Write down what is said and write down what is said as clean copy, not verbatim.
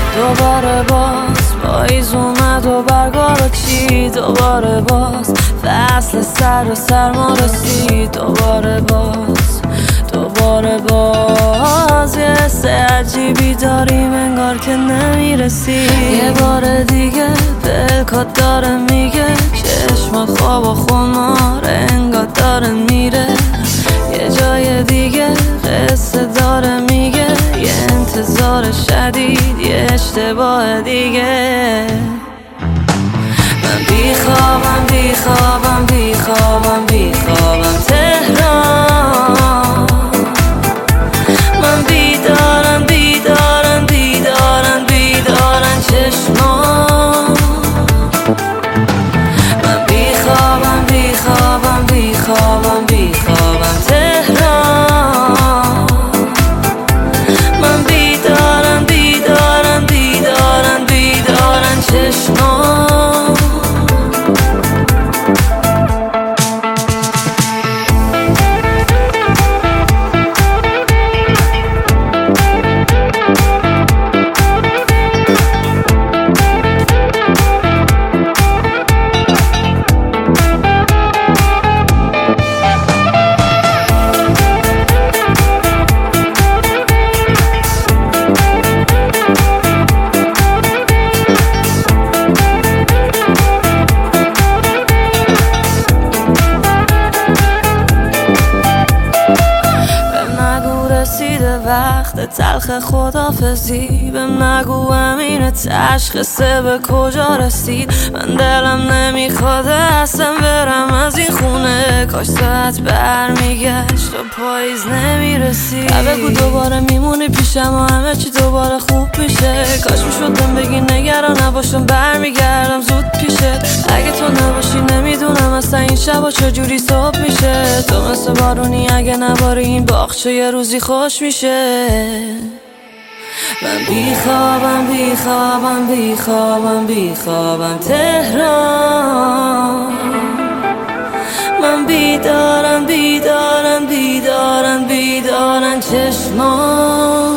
دوباره باز پاییز اومد و برگا رو چید، دوباره باز فصل سر و سرما رسید، دوباره باز یه حس عجیبی داریم انگار که نمیرسی. یه بار دیگه دلکات داره میگه چشمات خواب و خمار انگار داره میره، یه جای دیگه قصه داره میگه یه انتظار شدید یه اشتباه دیگه. من بیخوابم تهران، من بیدارن چشمان. من بیخوابم تهران، من بیدارن چشمان. وقت تلخ خدافزی بهم نگو امین تشخیصه به کجا رسید. من دلم نمیخواد اصلا برم از این خونه، کاش ساعت برمیگشت و پاییز نمیرسید. بگو دوباره میمونی پیشم و همه چی دوباره خوب میشه، کاش میشدم بگی نگران نباشم برمیگردم زود پیشت. اگه تو نباشی نمیدونم اصلا این شبا چجوری صبح میشه، تو مثل بارونی اگه نباری این باغچه یه روزی خوش میشه. من بیخوابم تهران، من بیدارن چشمان.